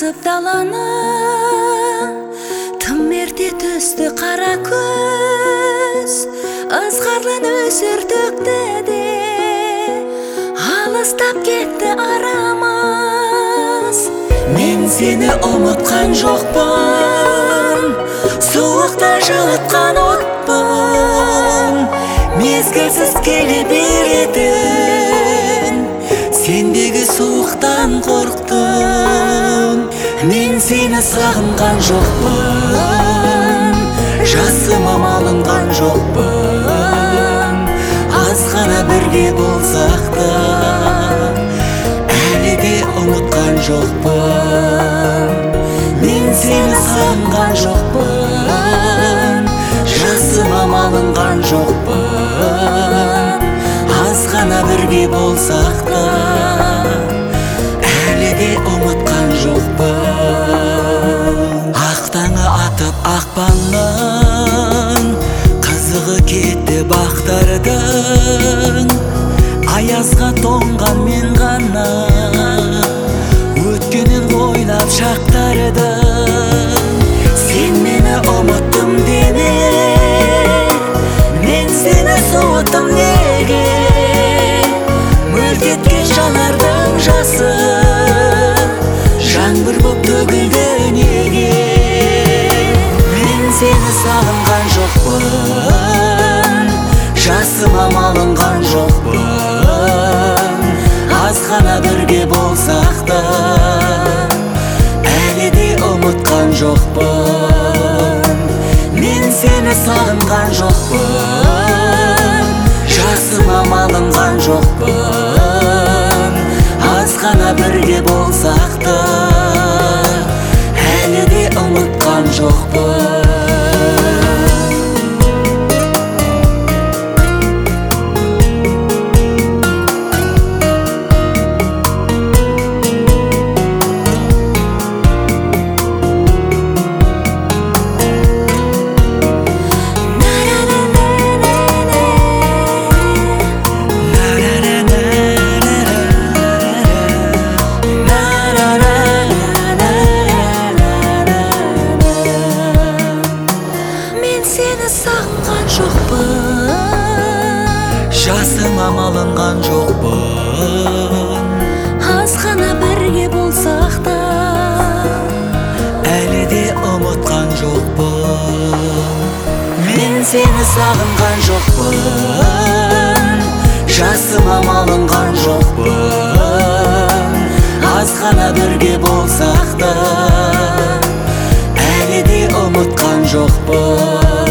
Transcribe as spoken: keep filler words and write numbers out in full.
басып даланы, тым ерте түсті қара көз, ызғарлы өсір төкті, алыстап кетті арамыз. Мен сені ұмытқан жоқпын, суықта жылытқан отпын, мезгілсіз келе беретін сендегі суықтан қорқтым. Мен сені сағынған жоқпын, жасыма малынған жоқпын, аз ғана бірге болсақ та әлі де ұмытқан жоқпын. Мен сені сағынған жоқпын, жасыма малынған жоқпын, аз ғана бірге болсақ та әлі де ұмытқан жоқпын. Ақ таңы атып ақпанның, қызығы кетті бақтардың, аязға тоңған мен ғана өткенін ойлап шақтардың. Сен мені ұмыттым деме, мен сені суыттым неге? Мөлт еткен жанардың жасы жаңбыр боп төгілді неге? Мен сені сағынған жоқпын, жасыма малынған жоқпын, аз ғана бірге болсақ та әлі де ұмытқан жоқпын. Мен сені сағынған жоқпын, жасыма малынған жоқпын, аз ғана бірге болсақ та әлі де ұмытқан жоқпын. Сағынған жоқпын, жасыма малынған жоқпын, аз ғана бірге болсақ та әлі де ұмытқан жоқпын. Мен сені сағынған жоқпын, жасыма малынған жоқпын, аз ғана бірге болсақ та әлі де ұмытқан жоқпын.